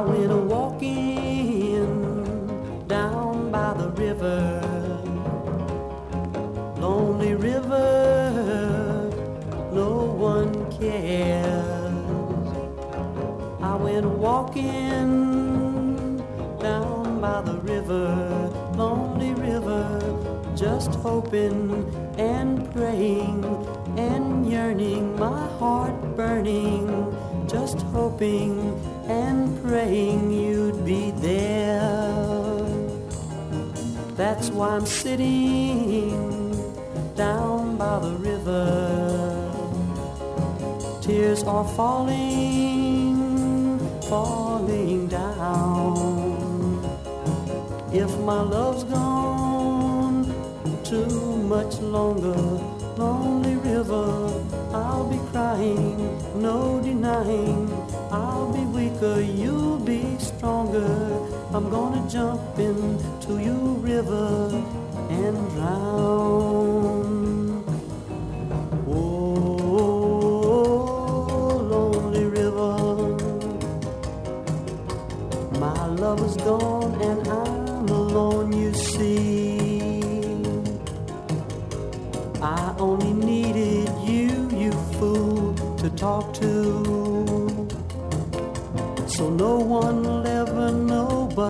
went a walking down by the river, lonely river, no one cares. I went walking down by the river, lonely river, just hoping and praying and yearning, my heart burning, just hoping and praying you'd be there. That's why I'm sitting down by the river. Tears are falling, falling down. If my love's gone too much longer, lonely river, I'll be crying, no denying. I'll be weaker, you'll be stronger. I'm gonna jump into your river and drown. Oh, lonely river, my love is gone and I'm alone, you see. I only needed you, you fool, to talk to, so no one will ever